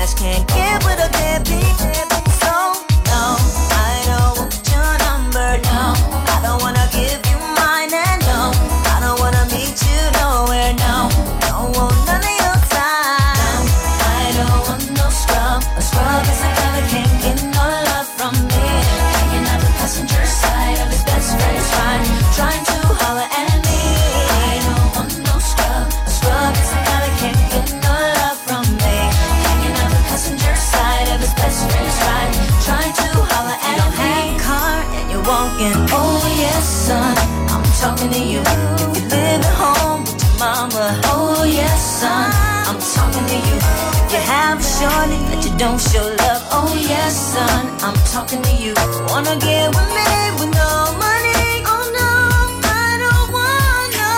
just can't get with a deadbeat. So no, I don't want your number. No, I don't wanna give you mine. And no, I don't wanna meet you nowhere. No, don't want none of your time. I don't want no scrub. A scrub is a guy that can't get no love from me. Hanging out the passenger side of his best friend's ride, trying to holler at me. I don't want no scrub. A scrub is a guy that can't get no love from me. Hanging out the passenger side of his best friend's ride, trying to holler at me. You don't have a car and you're walking. Oh yes, son, I'm talking to you. If you live at home with your mama. Oh yes, son, I'm talking to you. If you have a shorty that you don't show love. Oh yes, son, I'm talking to you. Wanna get with me with no money? Oh no, I don't want no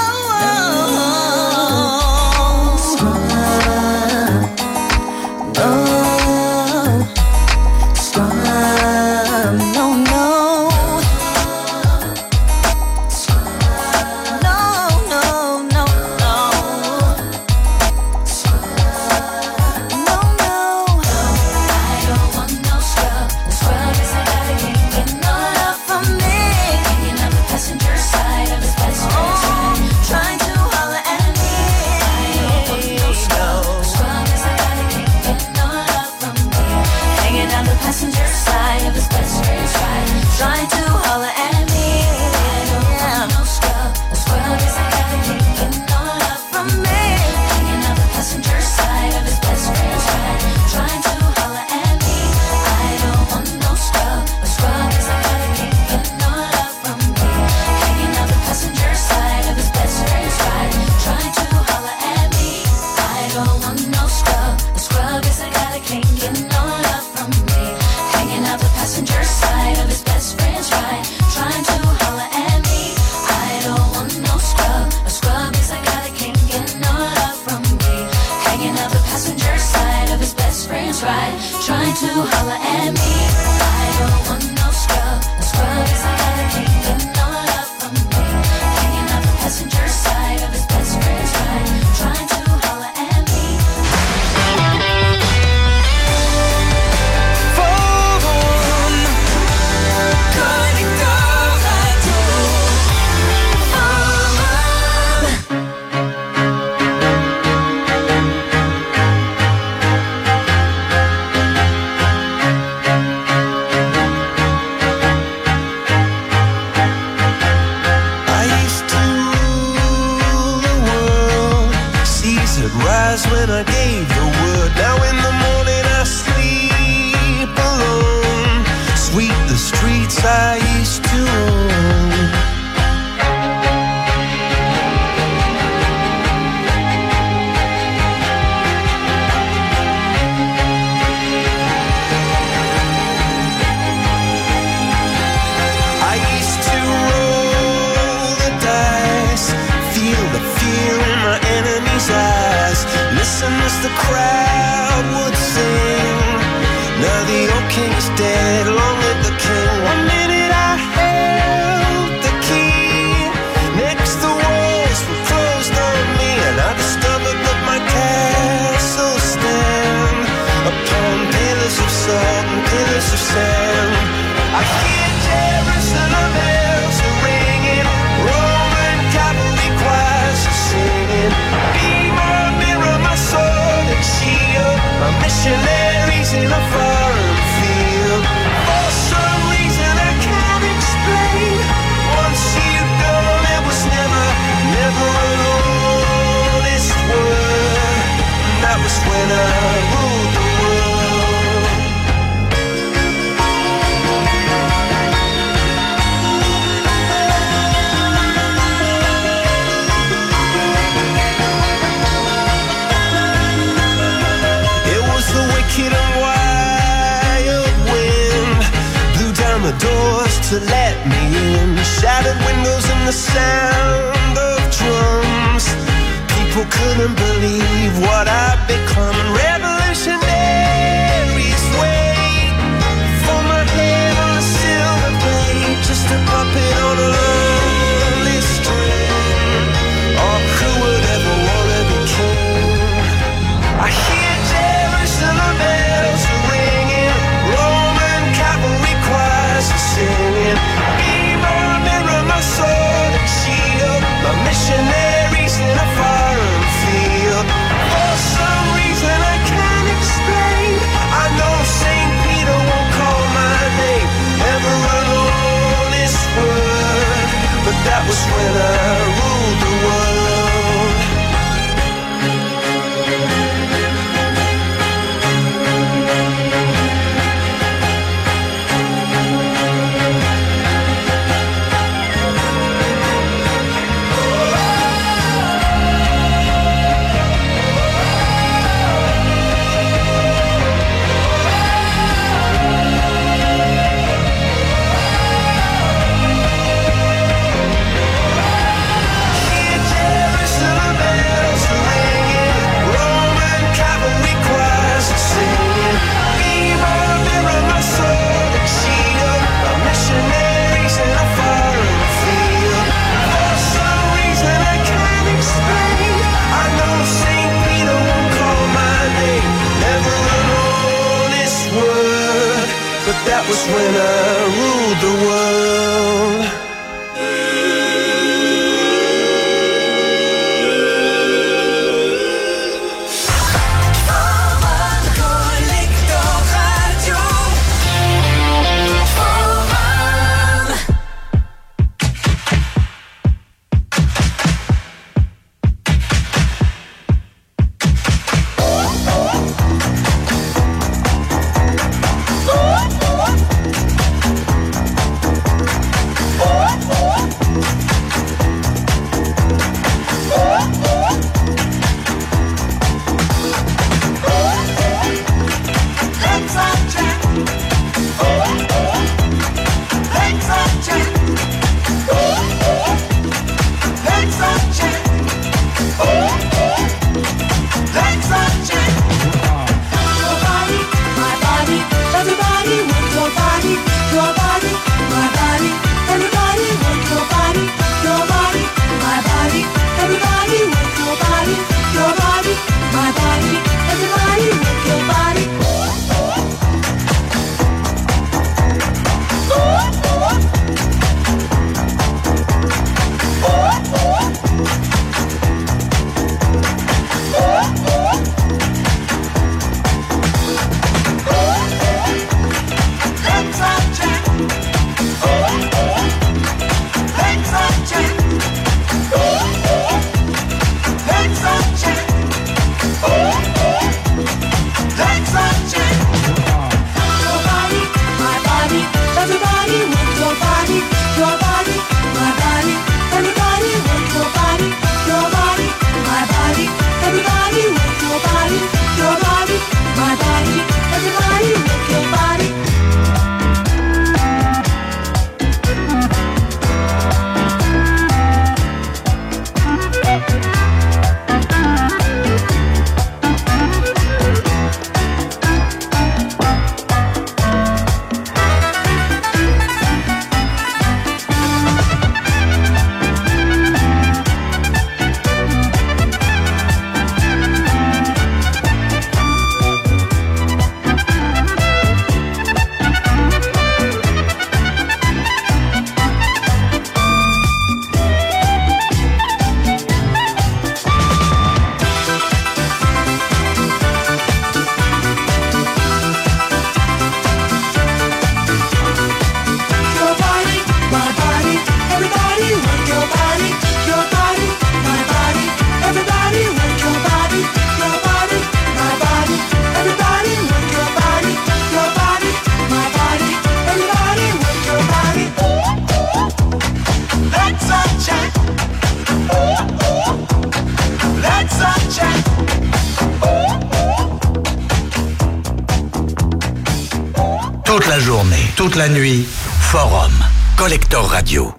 scrub. No scrub. No, no. No, no, no, no. No, no. I don't want no scrub. The scrub is a guy that can't get no love from me. Hanging out the passenger side of his best friend's ride, trying to holler at me. I don't want no scrub. The scrub is a guy that can't get no love from me. Hanging out the passenger side of his best friend's ride, trying to holler at me. I don't want no scrub. The scrub is a guy that can't get no love from me. Hanging out the passenger side of his best friend's ride, trying to holler at me. I don't want no scrub. A scrub is a guy that can't get no love from me. Hanging out the passenger side of his best friend's ride, trying to holler at me. I don't want no scrub. A scrub is a guy that can't get no love from me. Hanging out the passenger side of his best friend's ride, trying to holler at me. I don't want no scrub. A scrub is a guy that can't get no love from me. Hanging out the passenger side of his best friend's ride, trying to holler at me. I don't want no scrub. A scrub is a guy that can't get no love from me. Hanging out the passenger side of his best friend's ride, trying to holler at me. I used to rule the world. Seas would rise when I gave the word. Now in the morning I sleep alone. Sweep the streets I used to own. I used to roll the dice, feel the fear in my enemy's eyes, listen as the crowd would sing. Now the old king is dead, long live the king. One minute I held the key, next the walls were closed on me, and I discovered that my castle stand upon pillars of salt and pillars of sand. I hear Jerusalem bells are ringing, Roman cavalry choirs are singing. Be my mirror, my sword and shield, my missionaries in a foreign field. For some reason I can't explain, once you go there was never, never an honest word. That was when I ruled the world. It was the wicked and wild wind, blew down the doors to let me in. Shattered windows and the sound of drums. People couldn't believe what I'd become. Revolutionaries wait for my head on a silver plate, just a puppet on a lonely string. Oh, who would ever want to be king? I hear Jerusalem bells that was when I ruled the world. Toute la journée, toute la nuit, Forum, Collector Radio.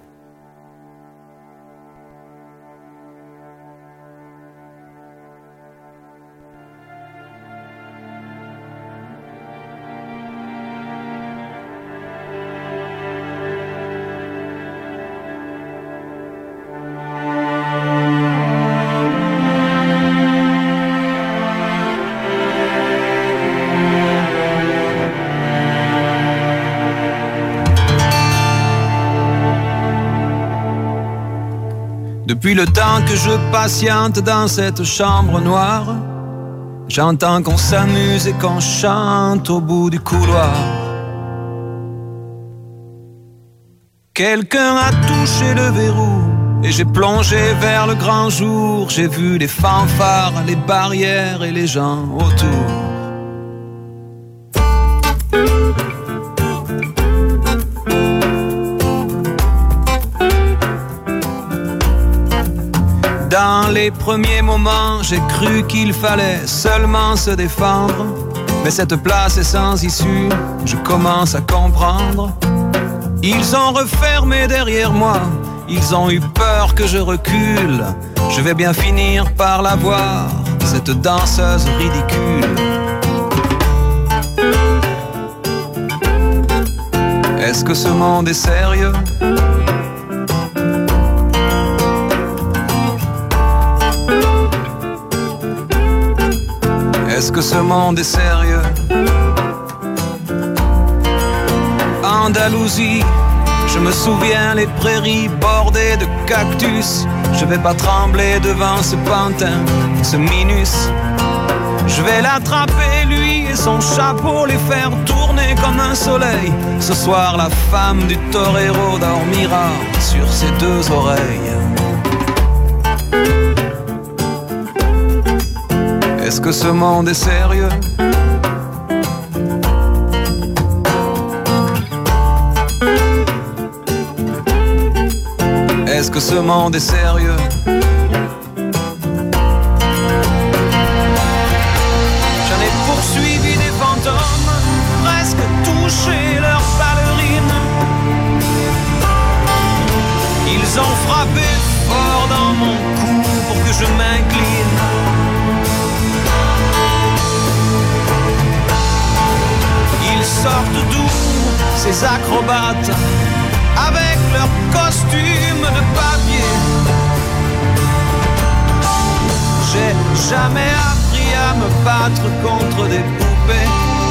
Depuis le temps que je patiente dans cette chambre noire, j'entends qu'on s'amuse et qu'on chante au bout du couloir. Quelqu'un a touché le verrou et j'ai plongé vers le grand jour. J'ai vu les fanfares, les barrières et les gens autour. Dans les premiers moments, j'ai cru qu'il fallait seulement se défendre. Mais cette place est sans issue, je commence à comprendre. Ils ont refermé derrière moi, ils ont eu peur que je recule. Je vais bien finir par la voir, cette danseuse ridicule. Est-ce que ce monde est sérieux ? Est-ce que ce monde est sérieux ? Andalousie. Je me souviens les prairies bordées de cactus. Je vais pas trembler devant ce pantin, ce minus. Je vais l'attraper lui et son chapeau, les faire tourner comme un soleil. Ce soir la femme du torero dormira sur ses deux oreilles. Est-ce que ce monde est sérieux? Est-ce que ce monde est sérieux? J'en ai poursuivi des fantômes, presque touché leurs ballerines. Ils ont frappé fort dans mon cou pour que je m'incline. Ils sortent d'où, ces acrobates, avec leurs costumes de papier? J'ai jamais appris à me battre contre des poupées.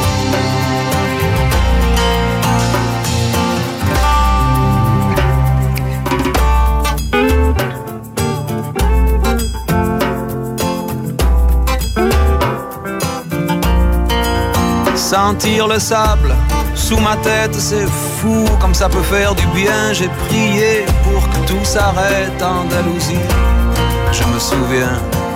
Sentir le sable sous ma tête, c'est fou comme ça peut faire du bien. J'ai prié pour que tout s'arrête en Andalousie. Je me souviens.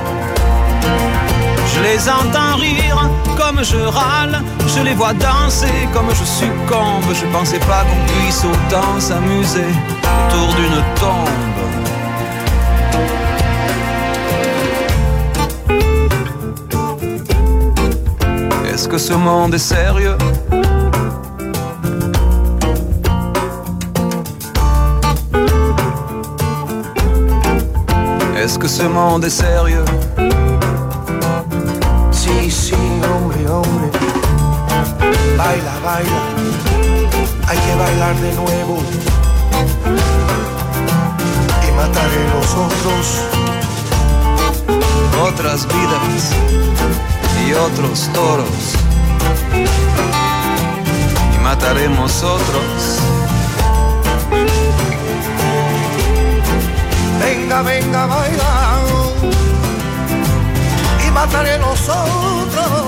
Je les entends rire comme je râle. Je les vois danser comme je succombe. Je pensais pas qu'on puisse autant s'amuser autour d'une tombe. Est-ce que ce monde est sérieux? Est-ce que ce monde est sérieux? Sí, sí, hombre, hombre. Baila, baila. Hay que bailar de nuevo. Y mataré los otros. Otras vidas y otros toros. Y mataremos otros. Venga, venga, baila. Y mataré los otros.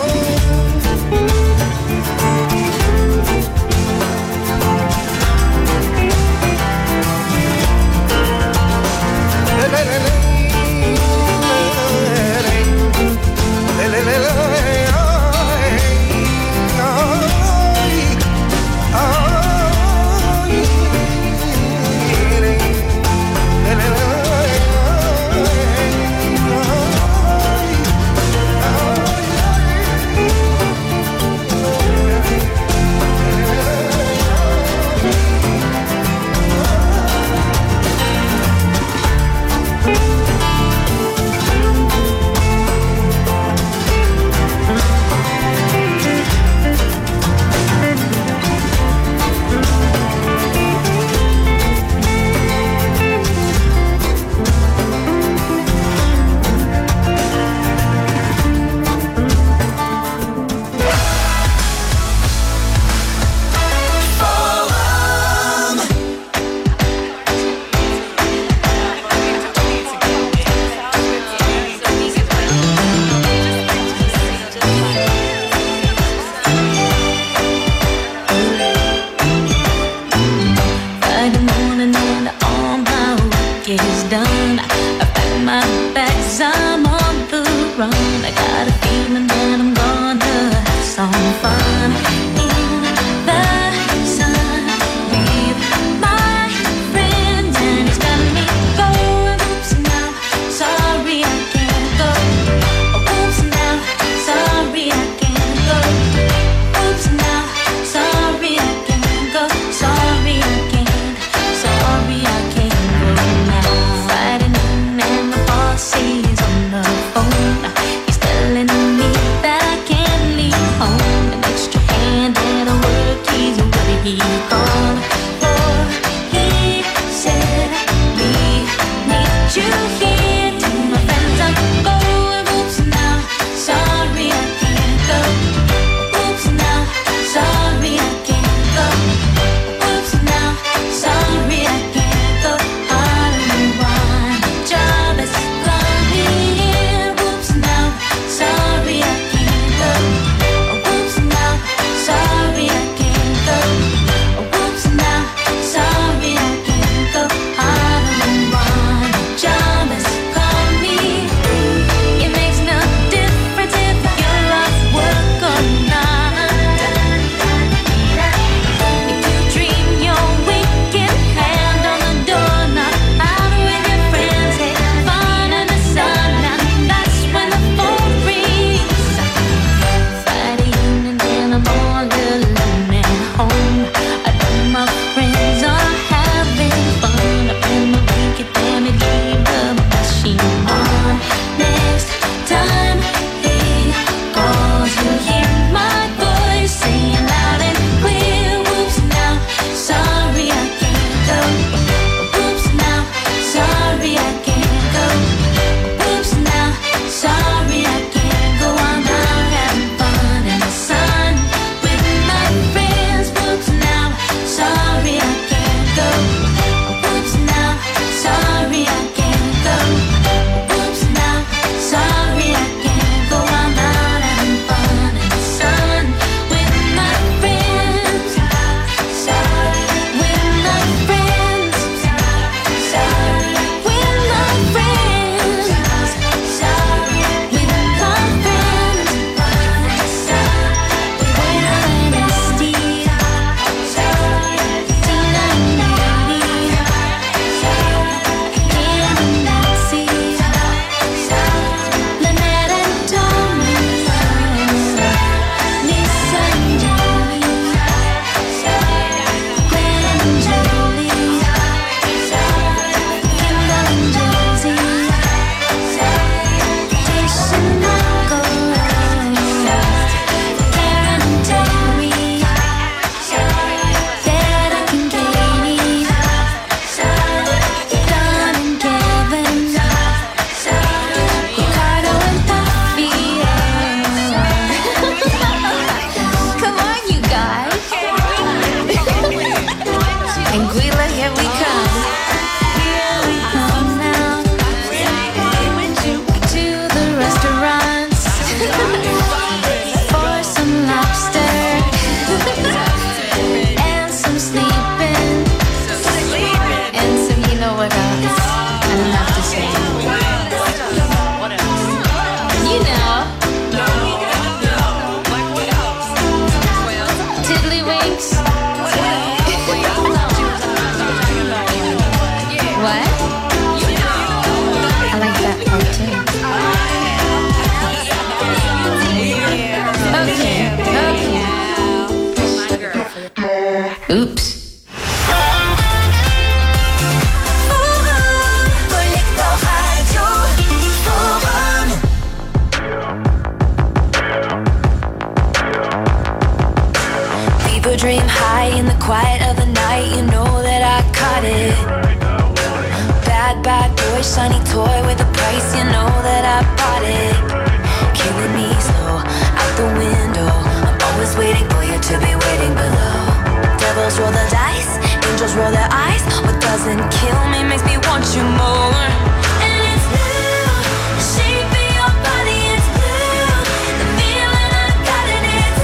a dream high in the quiet of the night. You know that I caught it. Bad, bad boy, shiny toy with a price. You know that I bought it. Killing me slow, out the window. I'm always waiting for you to be waiting below. Devils roll the dice, angels roll their eyes. What doesn't kill me makes me want you more. And it's blue, the shape of your body is blue. The feeling I got in it's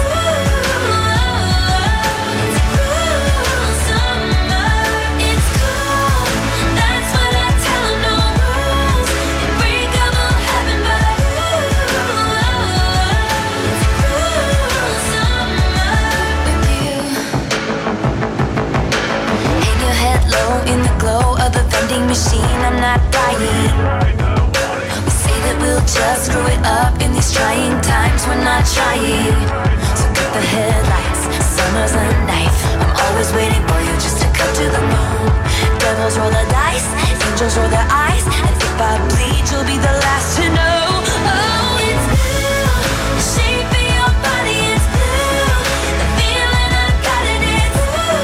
blue. It's cruel summer, it's cool. That's what I tell 'em, no rules. Unbreakable heaven, but it's cruel summer with you. Hang your head low in the glow of the vending machine. I'm not dying. We say that we'll just screw it up in these trying times. We're not trying. So cut the headlights. Summer's a knife. I'm always waiting for you just to cut to the bone. Devils roll the dice, angels roll their eyes. And if I bleed, you'll be the last to know. Oh, it's blue. The shape of your body is blue. The feeling I got in it's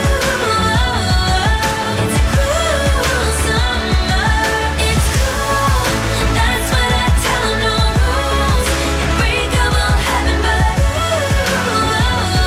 blue. It's cruel summer. It's cool. That's what I tell 'em, no rules. Unbreakable heaven, but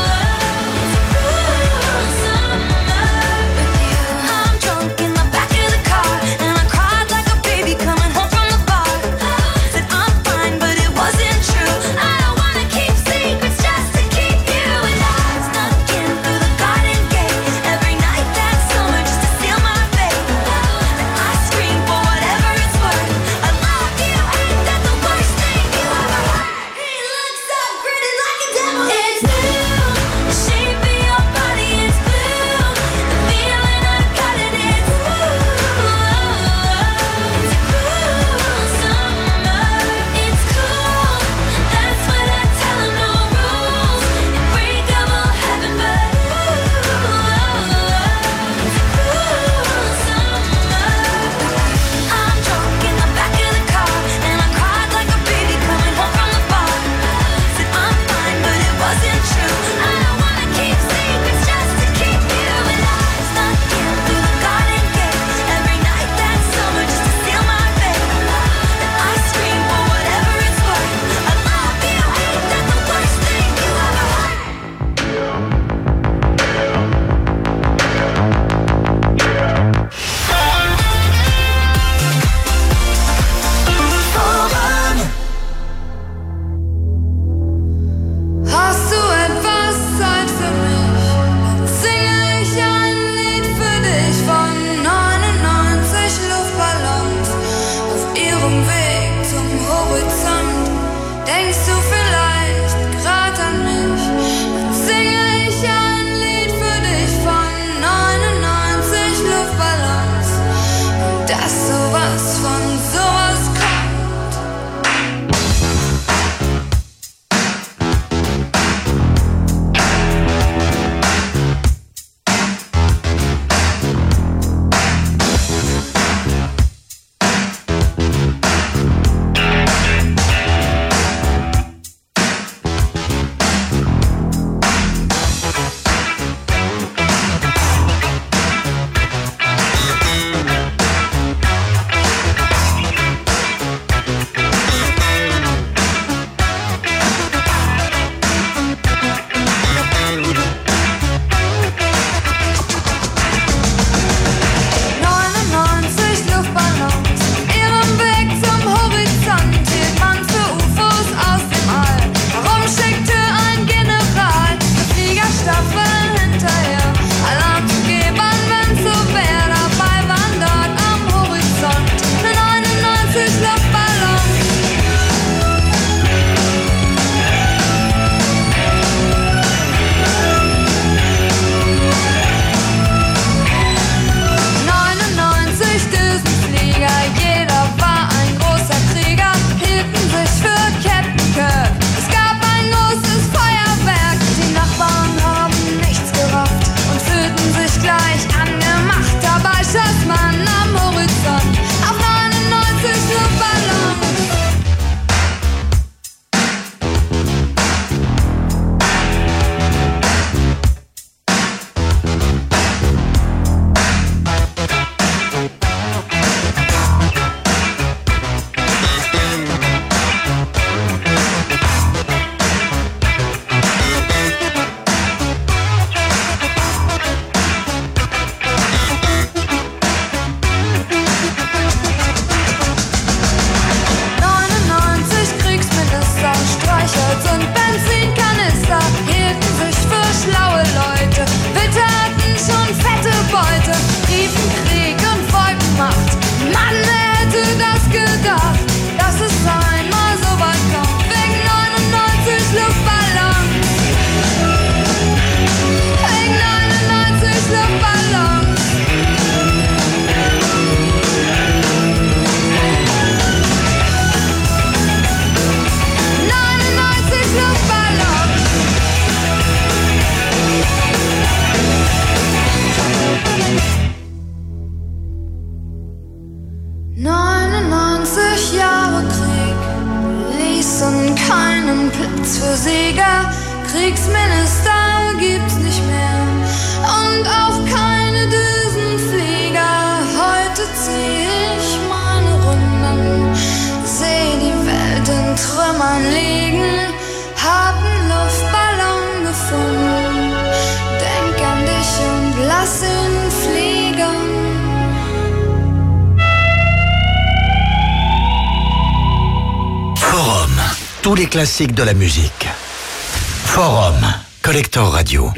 tous les classiques de la musique. Forum, Collector Radio.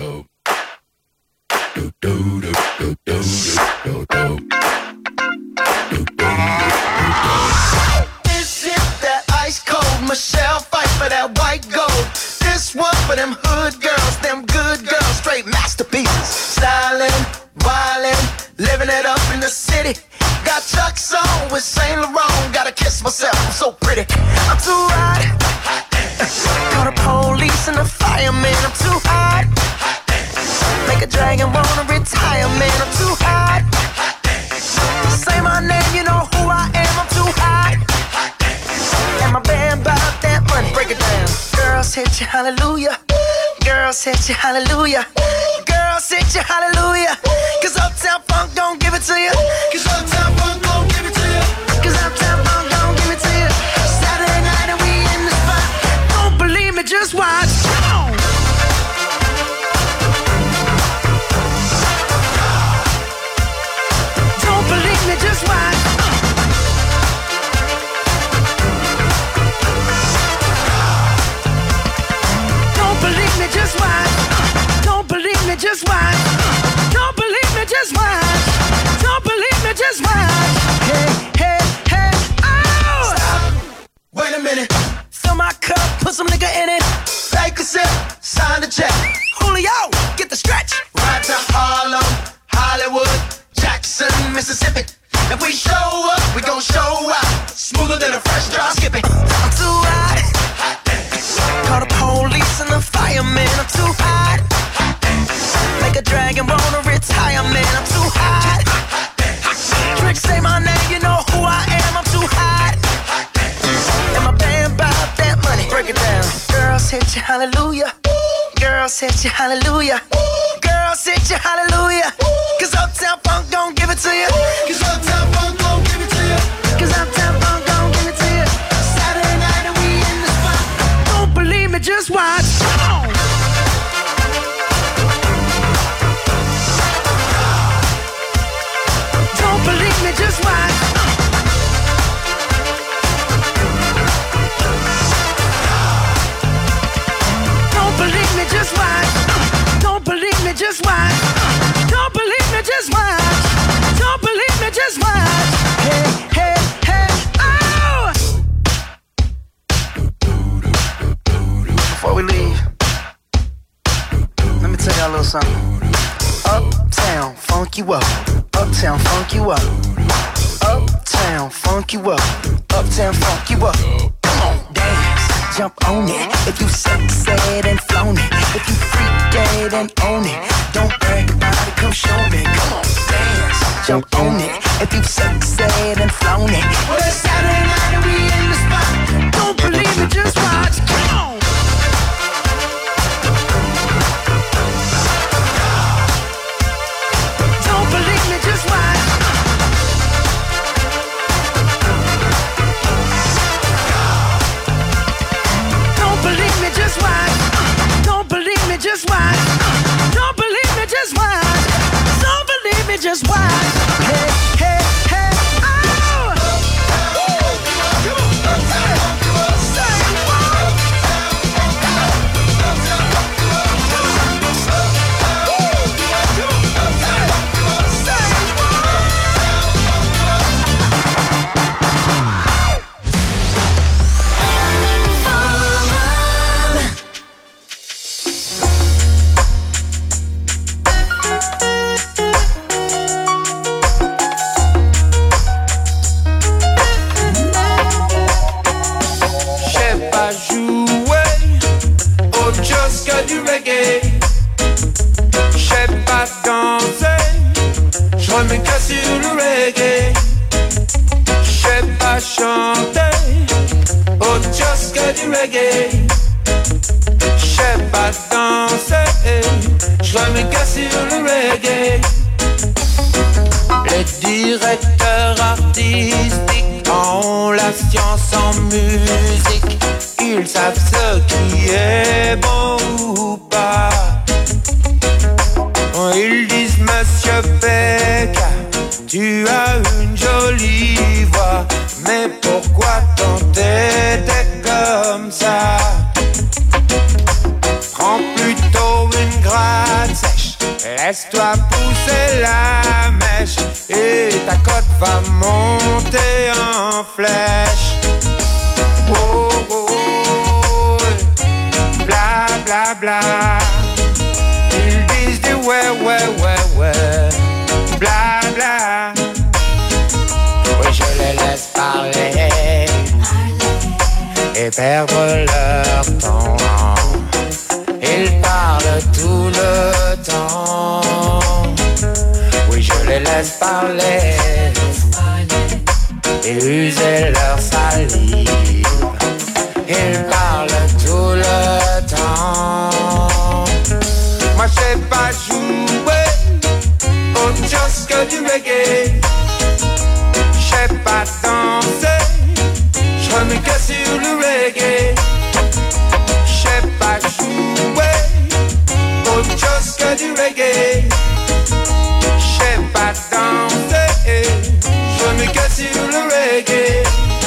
This is that ice cold Michelle fight for that white gold. This one for them hood girls, them good girls, straight masterpieces. Stylin', wildin', living it up in the city. Got Chuck's on with Saint Laurent. Gotta kiss myself, I'm so pretty. I'm too hot. Call the police and the fireman. I'm too hot. Make a dragon wanna retire, man. I'm too hot. Say my name, you know who I am. I'm too hot. And my band about that money. Break it down. Girls hit you, hallelujah. Girls hit you, hallelujah. Girls hit you, hallelujah. Cause Uptown Funk don't give it to you. Cause Uptown Funk don't give it to you. Cause Uptown Funk don't give it to you. Saturday night and we in the spot. Don't believe me, just watch. Come on. Don't believe me, just watch. Don't believe me, just watch. Don't believe me, just watch. Don't believe me, just watch. Don't believe me, just watch. Hey, hey, hey, oh! Stop. Wait a minute. Fill my cup, put some nigga in it. Take a sip, sign the check. Julio, get the stretch. Ride to Harlem, Hollywood, Jackson, Mississippi. If we show up, we gon' show out. Smoother than a fresh drop skipping. I'm too hot. Call the police and the fireman. I'm too hot. Make a dragon wanna retire, man. I'm too hot. Trick say my name, you know who I am. I'm too hot. And my band bout that money. Break it down. Girls hit you, hallelujah. Girls hit you, hallelujah. Girls hit you, hallelujah. Cause Uptown Funk don't give it to you. Cause Uptown Funk don't give it to you. Cause Uptown Funk don't give it to you. Saturday night and we in the spot. Don't believe me, just watch. Come on. Don't believe me, just watch. Don't believe me, just watch. Don't believe me, just watch. Don't believe me, just watch. Don't believe me, just watch. Hey, hey, hey, oh! Before we leave, let me tell y'all a little something. Uptown, funk you up. Uptown, funk you up. Uptown, funk you up. Uptown, funk you up. Come on, dance, jump on it. If you said and flown it. If you freak dead and own it. Don't brag about it, come show me. Come on, dance, jump on it. If you said and flown it. Well, it's Saturday night and we in the spot. Don't believe it, just watch. Come on. Don't believe me, just watch. Don't believe me, just watch. Don't believe me, just watch. Don't believe me, just watch. Don't believe me, just watch. Hey, hey, hey, oh! Du reggae, j'sais pas danser, j'remets que sur le reggae, j'sais pas chanter, oh just que du reggae, j'sais pas danser, j'remets que sur le reggae. Les directeurs artistiques ont la science en musique. Ils savent ce qui est bon ou pas. Ils disent Monsieur Becca, tu as une jolie voix, mais pourquoi t'entêter comme ça? Laisse-toi pousser la mèche et ta cote va monter en flèche. Oh, oh, oh, bla bla bla. Ils disent du ouais, ouais, ouais, ouais, bla bla. Oui, je les laisse parler et perdre leur temps. Ils parlent tout le temps. Oui, je les laisse parler et user leur salive. Ils parlent tout le temps. Moi, je sais pas jouer autre chose que du reggae. Je sais pas danser, je remets que sur le reggae. Je sais pas jouer autre chose que du reggae. Je sais pas danser, je remets que sur le reggae.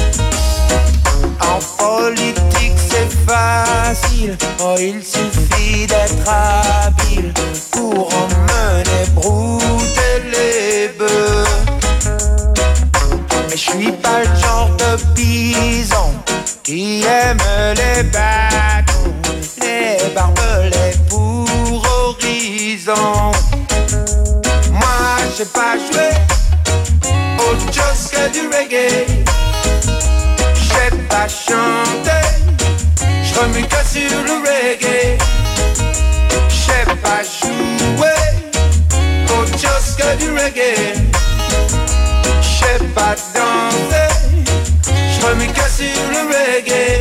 En politique c'est facile, oh il suffit d'être habile pour emmener brouter les bœufs. Mais je suis pas le genre de bison qui aime les bâtons, les barbelés pour horizon. Moi je sais pas jouer autre chose que du reggae. Je sais pas chanter, je remue que sur le reggae. Je sais pas jouer autre chose que du reggae. Je sais pas danser, je remue que sur le reggae.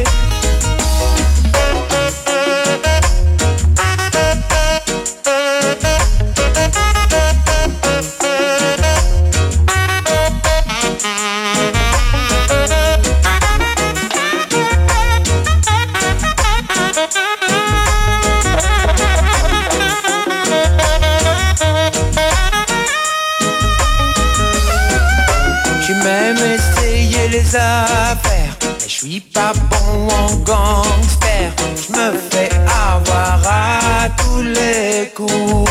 Les affaires, mais je suis pas bon en gangster. Je me fais avoir à tous les coups.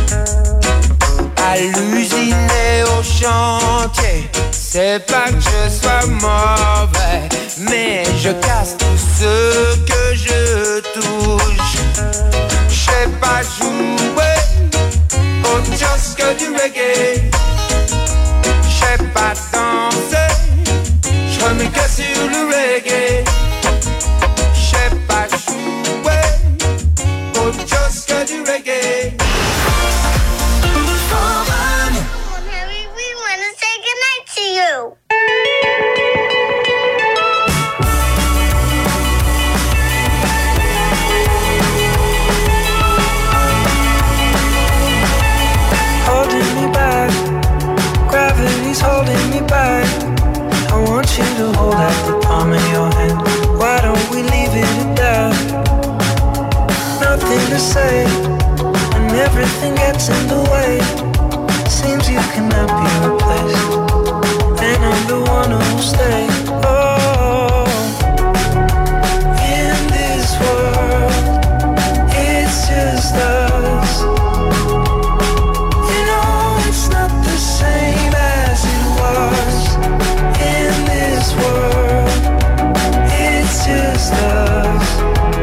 À l'usine et au chantier, c'est pas que je sois mauvais, mais je casse tout ce que je touche. Je sais pas jouer autre chose que du reggae. Je sais pas danser, je remets que sur le reggae. Je sais pas jouer autre chose que du reggae. Harry, we want to say goodnight to you. Holding me back, gravity's holding me back. I want you to hold out the palm of your hand. Why don't we leave it at that? Nothing to say, and everything gets in the way. Seems you cannot be replaced, and I'm the one who'll stay. Oh, in this world, it's just us. You know it's not the same as it was. In this world, it's just us.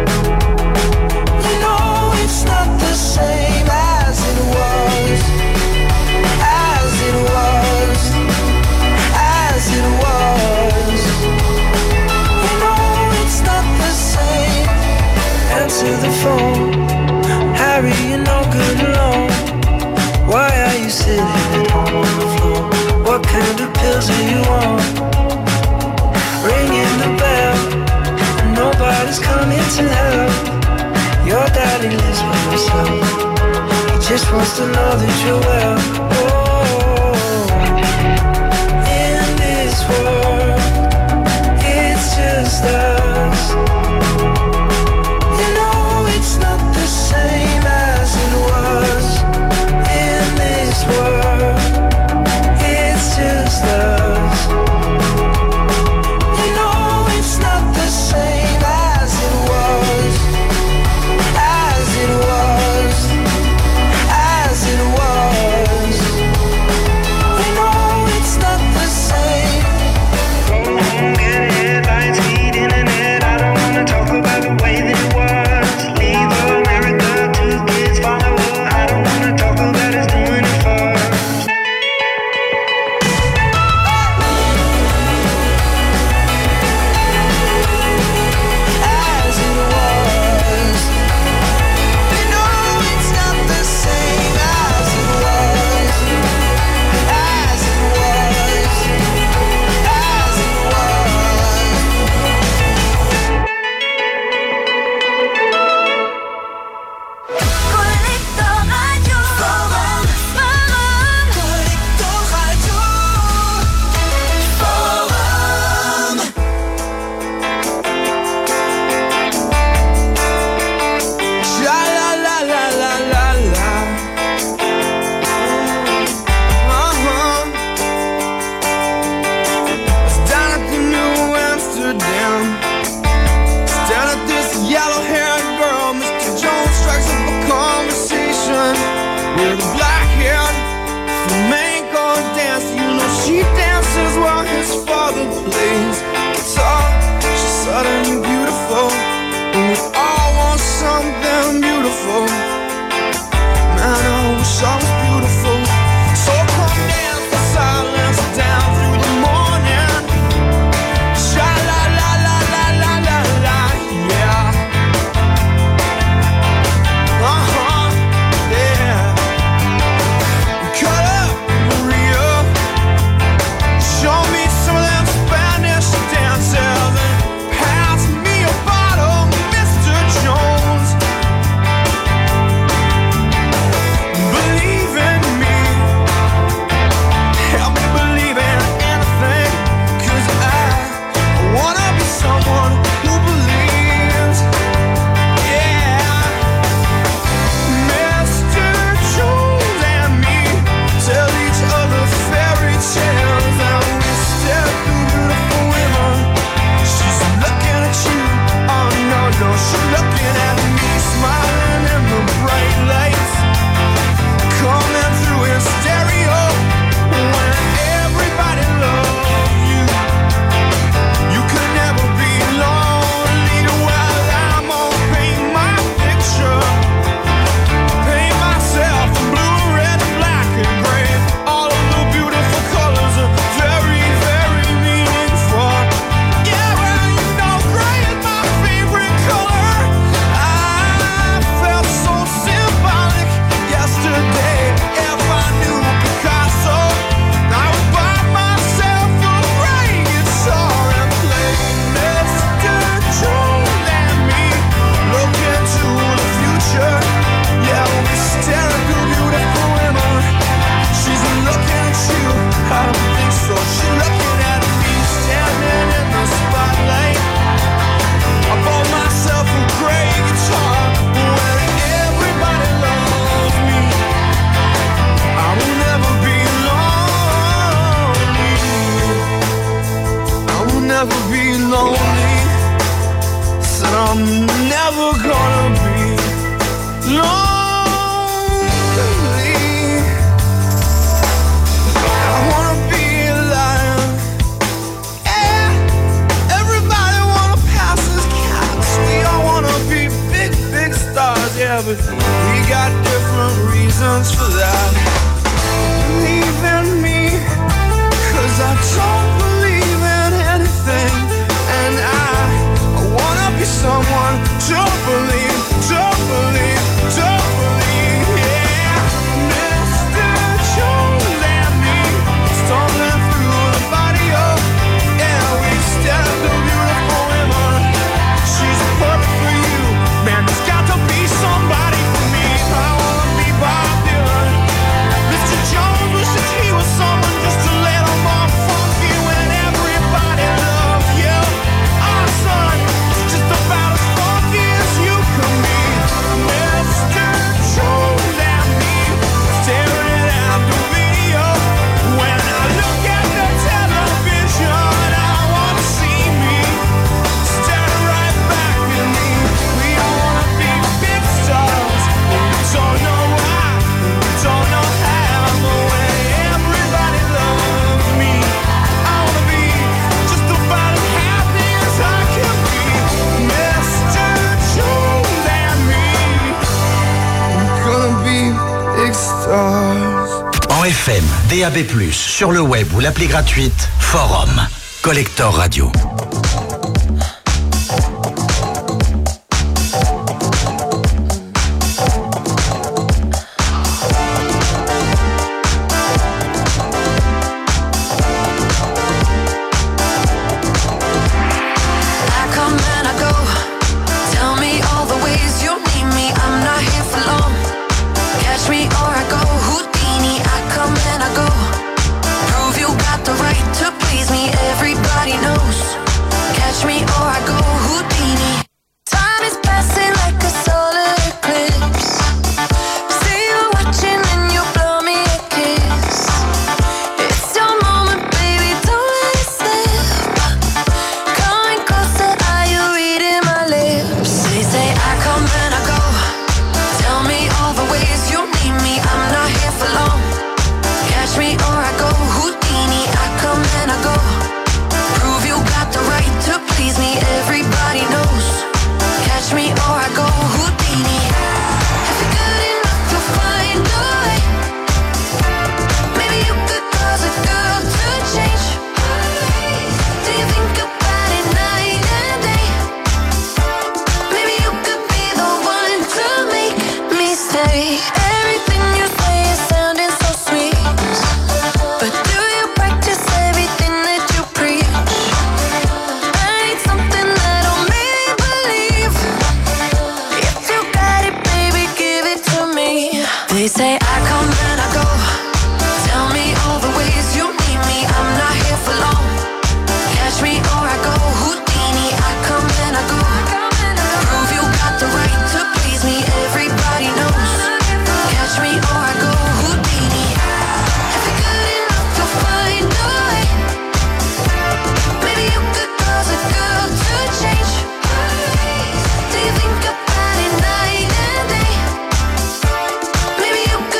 You know it's not the same as it was. As it was. As it was. You know it's not the same. Answer the phone, Harry, you're no good alone. Why are you sitting at home on the floor? What kind of pills are you on? Ringing the bell, and nobody's coming to help. Your daddy lives by himself. He just wants to know that you're well. Oh, in this world, it's just us. You know it's not the same as it was. In this world, it's just us. You know it's not the same as it was. As it was. As it got different reasons for that. Believe in me, 'cause I don't believe in anything. And I wanna be someone to believe, don't believe, don't believe, yeah. Mr. Jones and me, stumbling through the barrio. Yeah, we stand a beautiful woman. She's perfect for you. Man, there's got to be somebody for me. I wanna be Bob Dylan. Mr. Jones wishes he was someone just a little more funky when everybody loves you. Our son is just about as funky as you can be. Mr. Jones and me, staring at the video. When I look at the television, I wanna see me staring right back at me. We all wanna be big stars, but we don't know why, we don't know how. But when everybody loves me, I wanna be just about as happy as I can be. Mr. Jones and me, we're gonna be big stars. En FM, DAB+, sur le web ou l'appli gratuite, Forum. Collector Radio. I come and I go. Tell me all the ways you need me. I'm not here for long. Catch me or I go Houdini. I come and I go. Prove you got the right to please me. Everybody knows. Catch me or I go Houdini. Time is passing like a solar eclipse. See you watching and you blow me a kiss. It's your moment, baby, don't let it slip. Coming closer, are you reading my lips? They say I come and I go. Tell me all the ways you need me. I'm not here for long. Catch me or I go Houdini. I come and I go. Prove you got the right to please me. Everybody knows. Catch me or I go Houdini. If you're good enough, you'll find a way. Maybe you could cause a girl to change. Do you think about it night and day? Maybe you could be the one to make me stay. Everything you say is sounding so sweet, but do you practice everything that you preach? I need something that'll make me believe. If you got it, baby, give it to me. They say I come and I go. Tell me all the ways you need me. I'm not here for long. Catch me or I go Houdini. I come and I go. Prove you got the right to please me. Everybody knows. Catch me or I go Houdini. If you're good enough, you'll find a way. Maybe you could cause a girl to change. Do you think about it night and day? Maybe you could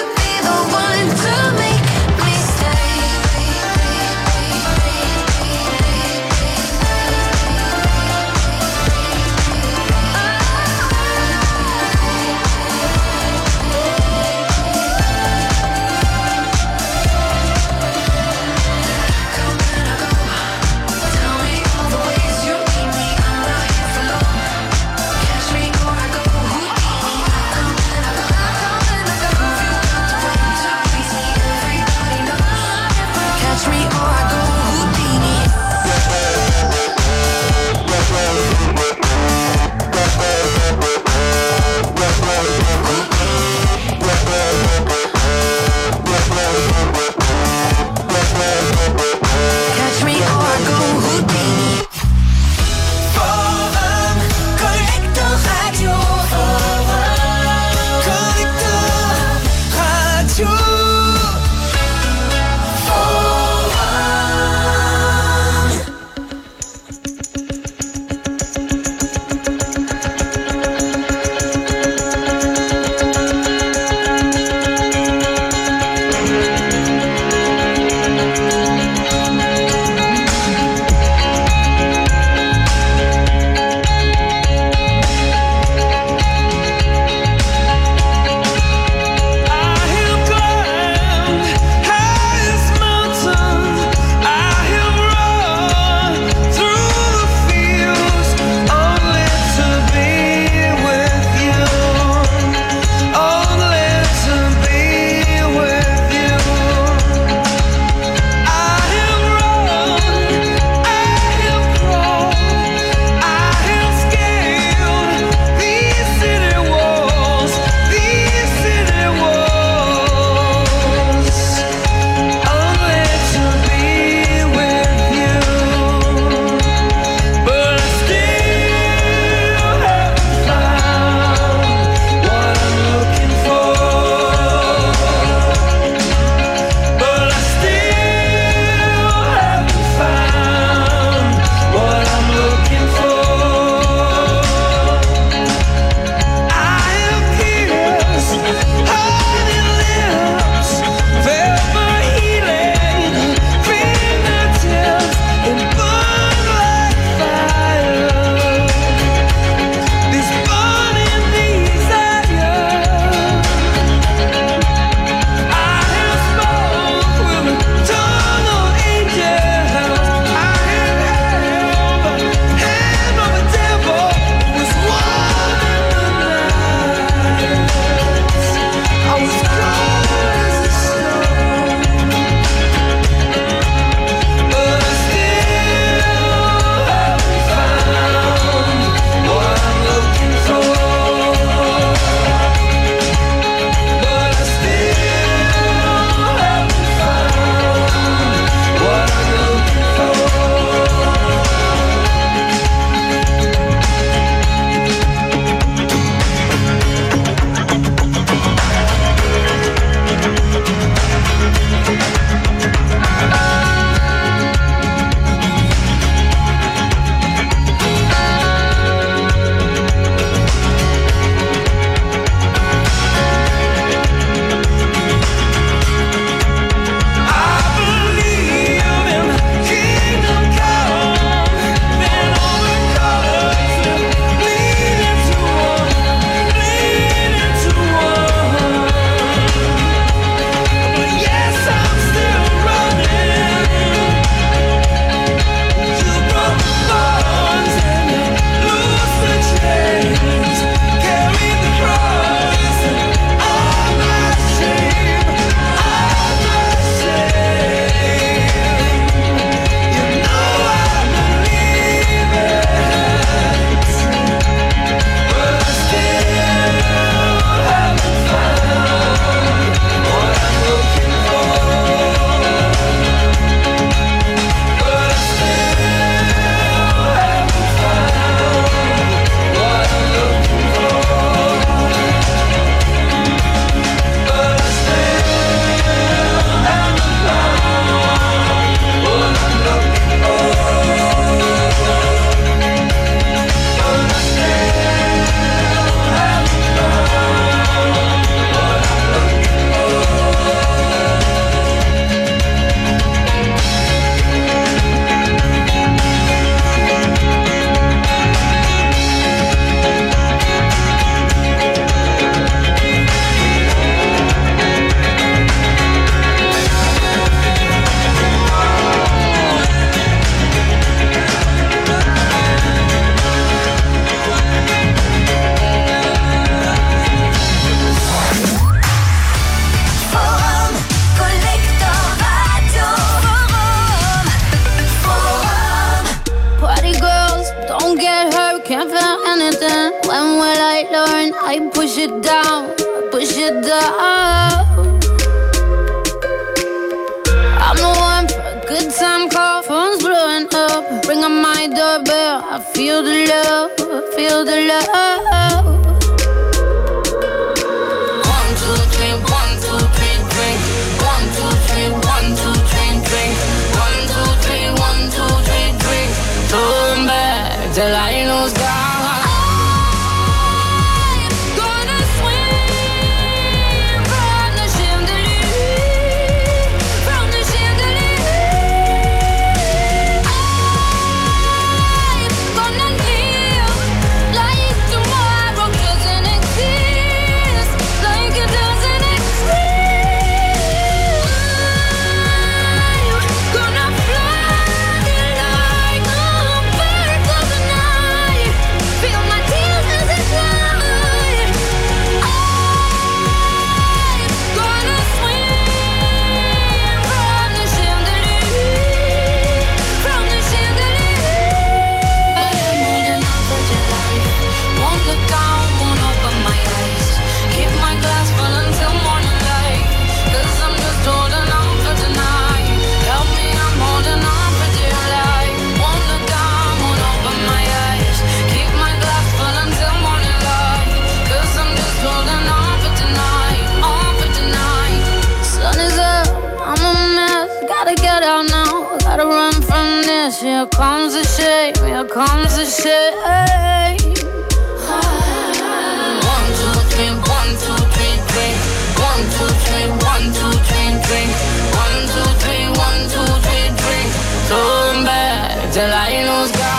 I push it down, push it down. I'm the one for a good time call, phone's blowing up. Ring on my doorbell, I feel the love, feel the love. 1, 2, 3, 1, 2, 3, drink. 1, 2, 3, 1, 2, 3, drink. 1, 2, 3, 1, 2, 3, drink. Turn back till I lose God. Here comes the shame, here comes the shame. 1, 2, 3, 1, 2, 3, drink. 1, 2, 3, 1, 2, 3, drink. 1, 2, 3, 1, 2, 3, drink. Turn back till I lose God.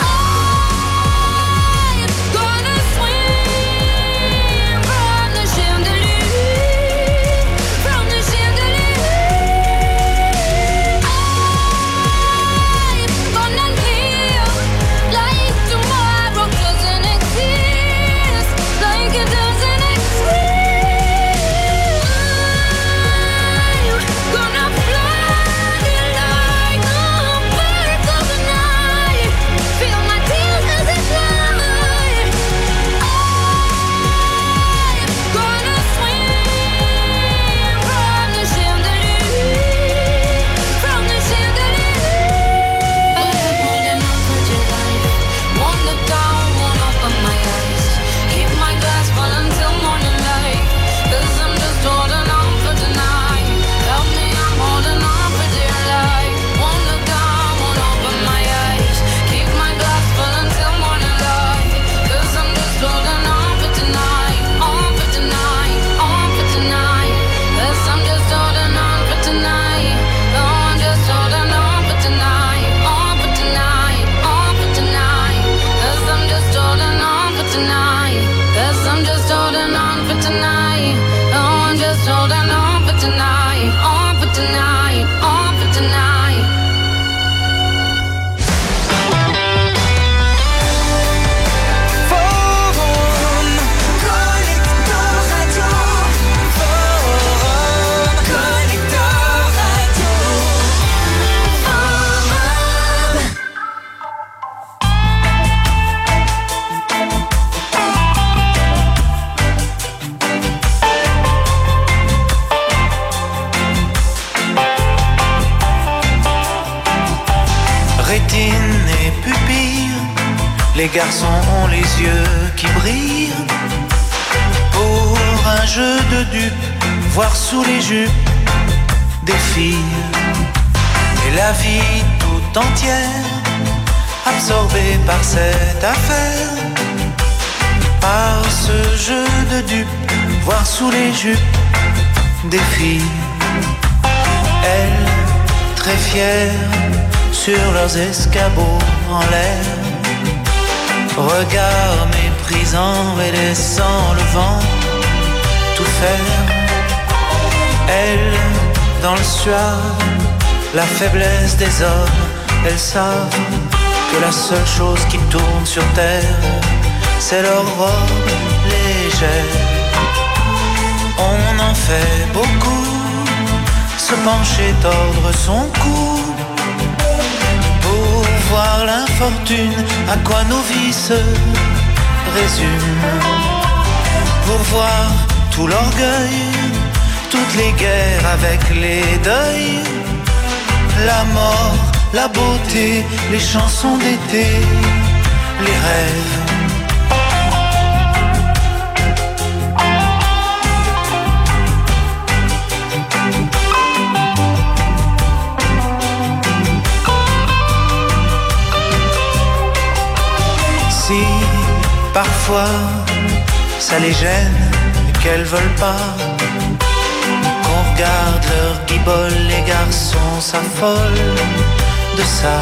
Les garçons ont les yeux qui brillent pour un jeu de dupes, voir sous les jupes des filles. Et la vie tout entière absorbée par cette affaire, par ce jeu de dupes, voir sous les jupes des filles. Elles, très fières, sur leurs escabeaux en l'air, regard méprisant et laissant le vent tout faire. Elles, dans le suave, la faiblesse des hommes, elles savent que la seule chose qui tourne sur terre, c'est leur robe légère. On en fait beaucoup, se pencher, tordre son cou, pour voir l'infortune, à quoi nos vies se résument. pour voir tout l'orgueil, toutes les guerres avec les deuils, la mort, la beauté, les chansons d'été, les rêves. Si parfois ça les gêne et qu'elles veulent pas qu'on regarde leur guibole, les garçons s'affolent de ça.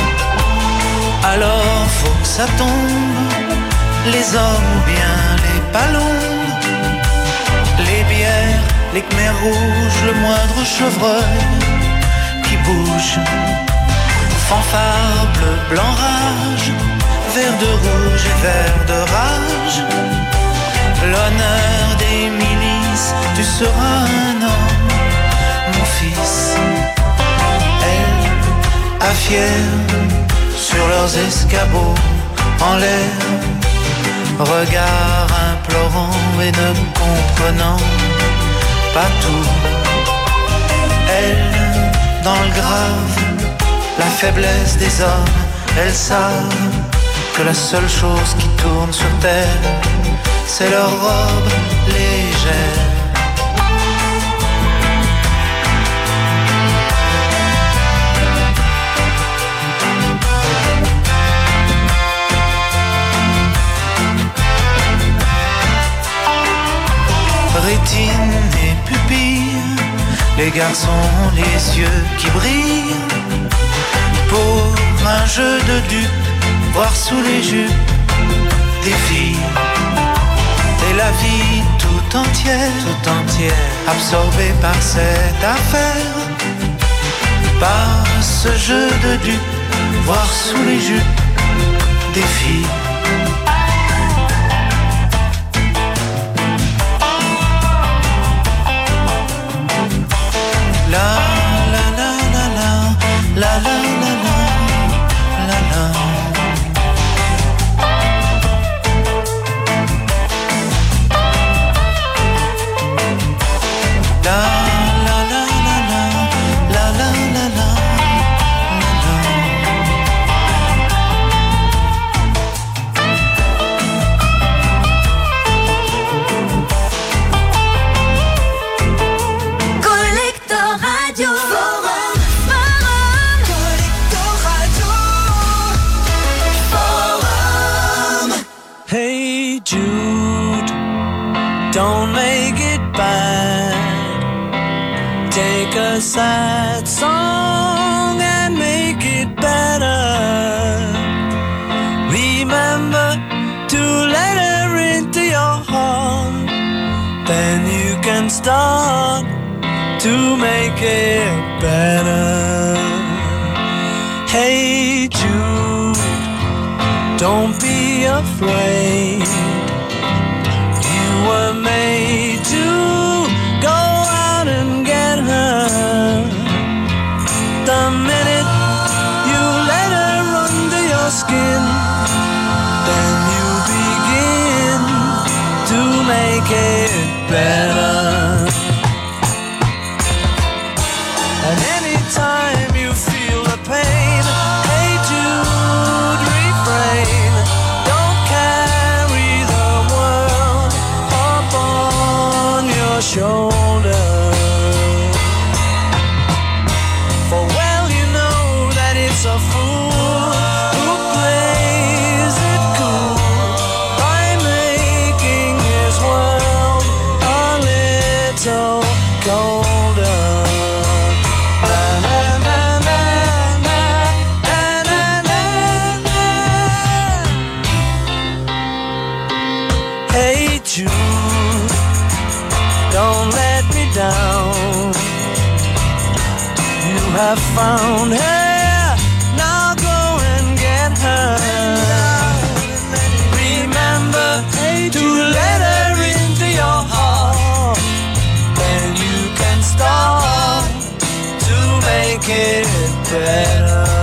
Alors faut que ça tombe, les hommes ou bien les ballons, les bières, les khmers rouges, le moindre chevreuil qui bouge. Fanfare, bleu, blanc, rage, vert de rouge et vert de rage. L'honneur des milices, tu seras un homme, mon fils. Elle, à fière, sur leurs escabeaux, en l'air, regard implorant et ne comprenant pas tout. Elle, dans le grave, la faiblesse des hommes, elles savent que la seule chose qui tourne sur terre, c'est leur robe légère. Rétine et pupille, les garçons ont les yeux qui brillent. Pour un jeu de dupes, voir sous les jupes des filles. Et la vie tout entière, absorbée par cette affaire, par ce jeu de dupes, voir sous les jupes des filles. La la la la la la la la la la. Sad song and make it better. Remember to let her into your heart, then you can start to make it better. Hey Jude, don't be afraid. You were made to go out and get her. The minute you let her under your skin, then you begin to make it better. And anytime you feel the pain, hey Jude, refrain. Don't carry the world upon your shoulder. It's a fool who plays it cool by making his world a little colder. Na, na, na, na, na, na, na, na. Hey Jude, don't let me down. You have found her. Remember to let her into your heart, then you can start to make it better.